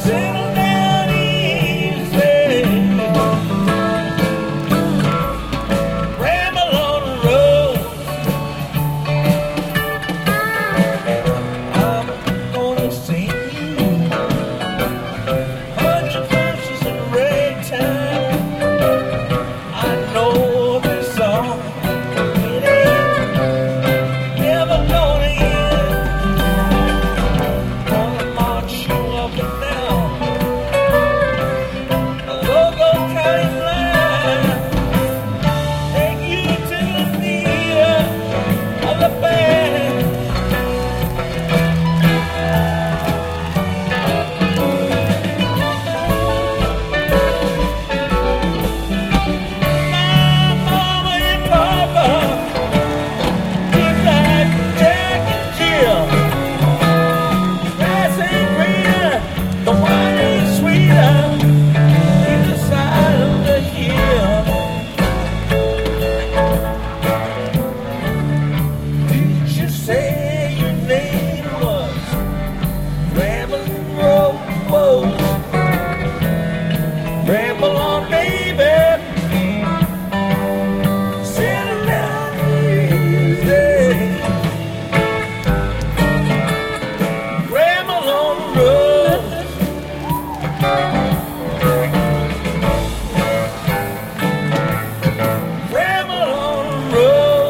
Settle down easy. Ramble on the road. I'm gonna sing you 100 verses in ragtime. I know this song, it ain't never gonna end. Gonna march you up and down a go-go county line, take you to the theater of the band. My mama and papa, keep that Jack and Jill. Grass ain't greener, the wine ain't sweeter, either side of the hill. Did you say your name was Ramblin' Rose? Ramble on, baby. Settle down easy. Ramble on the road. Ramble on the road.